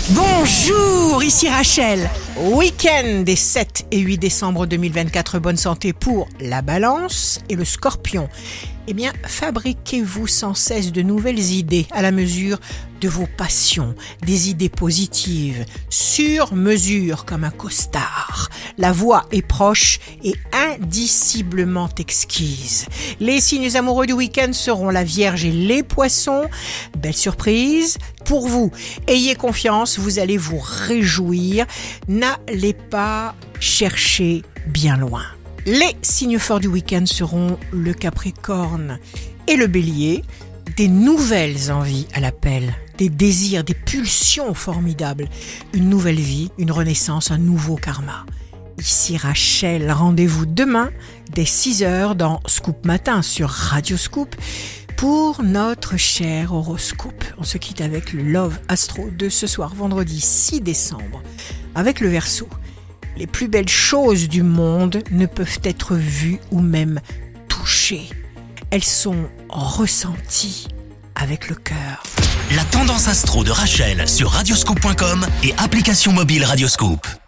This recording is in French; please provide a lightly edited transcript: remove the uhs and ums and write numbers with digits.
Bonjour, ici Rachel. Week-end des 7 et 8 décembre 2024, bonne santé pour la Balance et le Scorpion. Eh bien, fabriquez-vous sans cesse de nouvelles idées à la mesure de vos passions, des idées positives, sur mesure comme un costard. La voix est proche et indiciblement exquise. Les signes amoureux du week-end seront la Vierge et les Poissons. Belle surprise pour vous. Ayez confiance, vous allez vous réjouir. N'allez pas chercher bien loin. Les signes forts du week-end seront le Capricorne et le Bélier. Des nouvelles envies à l'appel, des désirs, des pulsions formidables, une nouvelle vie, une renaissance, un nouveau karma. Ici Rachel, rendez-vous demain dès 6h dans Scoop Matin sur Radio Scoop pour notre cher horoscope. On se quitte avec le Love Astro de ce soir, vendredi 6 décembre, avec le Verseau. Les plus belles choses du monde ne peuvent être vues ou même touchées. Elles sont ressenties avec le cœur. La tendance astro de Rachel sur radioscoop.com et application mobile Radioscoop.